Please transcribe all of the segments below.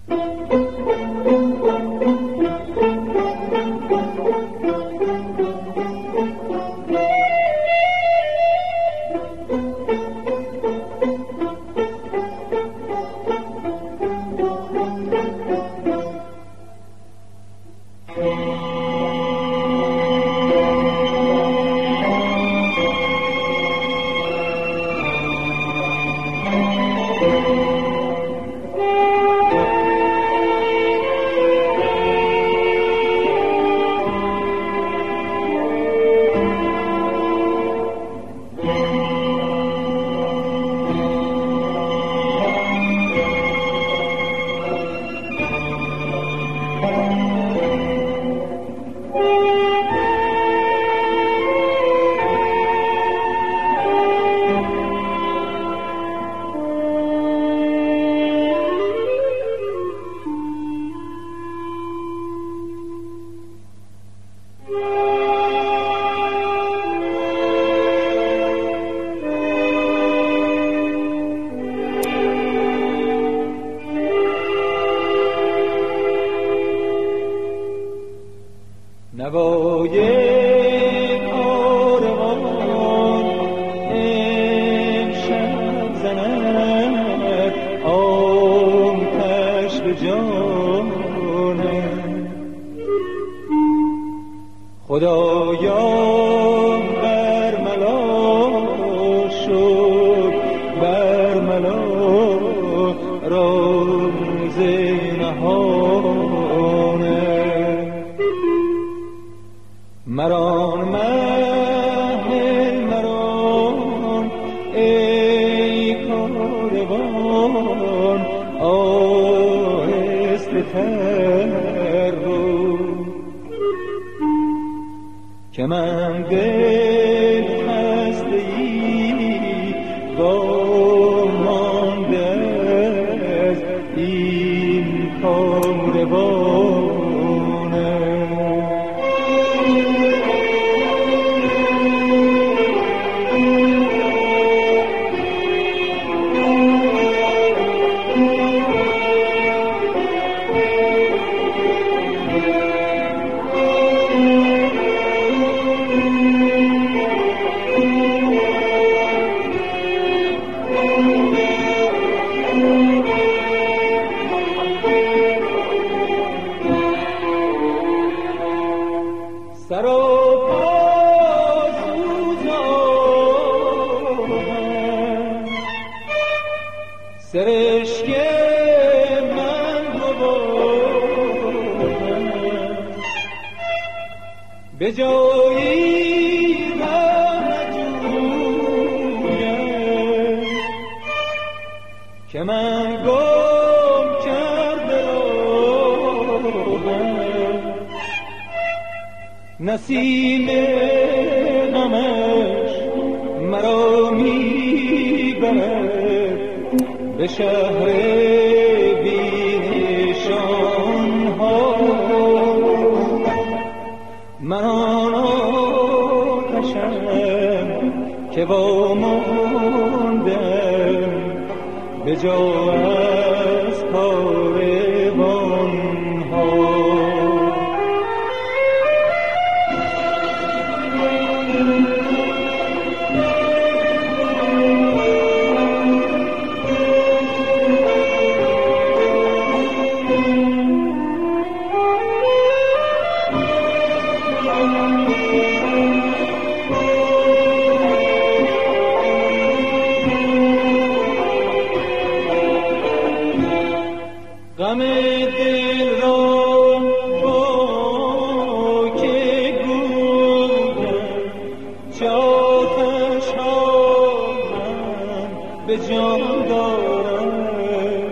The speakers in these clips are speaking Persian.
که من دل خسته‌ای وامانده از این کاروانه. سرشک من به جایی نجویم که من گم کرده راهم. نسیم غمش مرا میبرد به شهر بی‌نشان ها. من آن آتشم که واماندم به جا از کاروان ها. غم دل را با که گویم چه آتش ها من به جان دارم.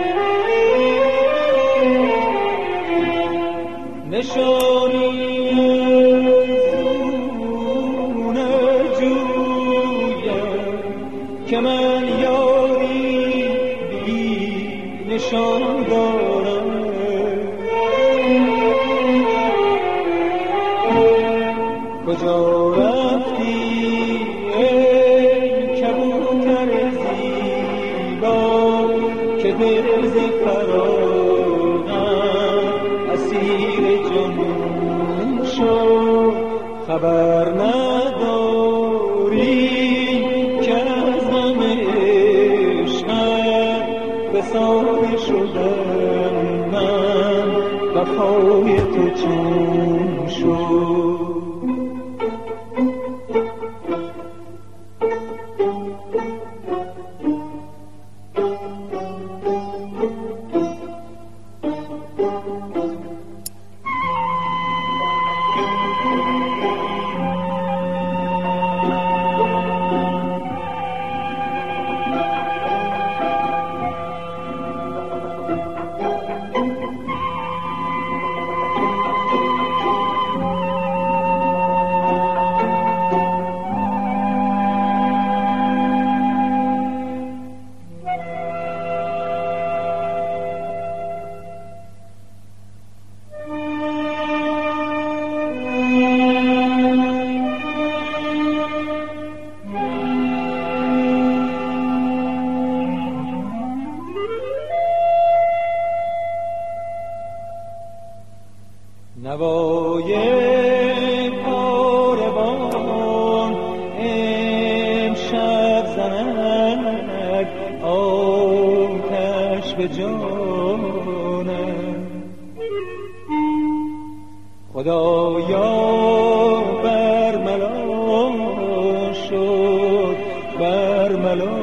نشانی از او نجویم که من یاری بی نشان دارم. کجا رفتی ای کبوتر زیبا که دل ز فراق خبر نداری که از غم عشقت به ساری شدم من وفای تو چون شد. نوای کاروان امشب زند آتش به جانم، خدایا برملا شد برملا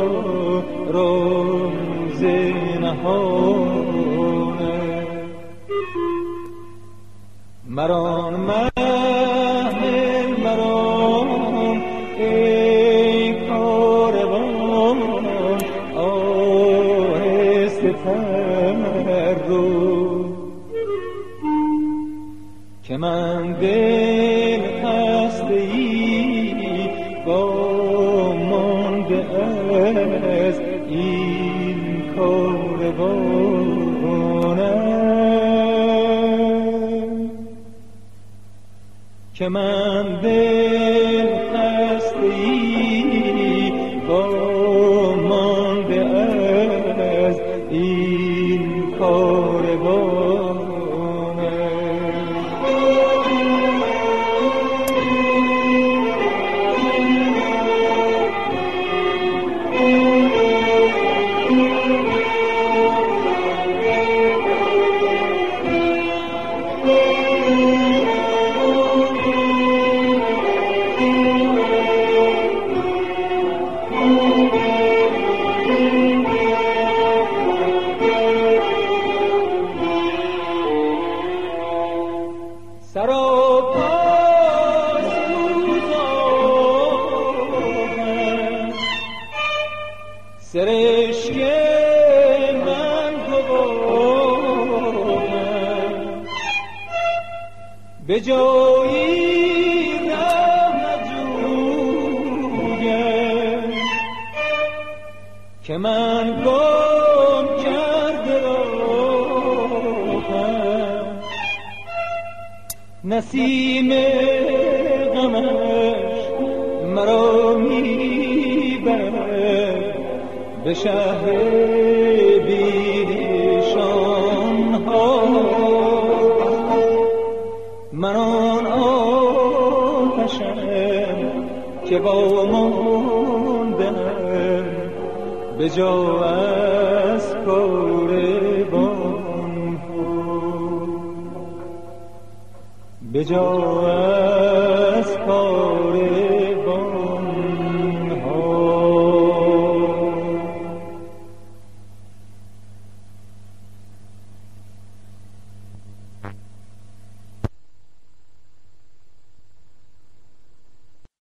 روز نهانه، مران محل مران ای کاروان آهسته تر رو که من دل خسته ای وامانده از این کاروانم، که من دل خسته ای وامانده از این کاروانم. سرشک من گواهم به جایی راه نجویم که من گم کرده راهم، نسیم غمش مرا میبرد به شهر بی‌نشان ها، من آن آتشم که با ماندم به جا از کاروان ها، به جا از کاروان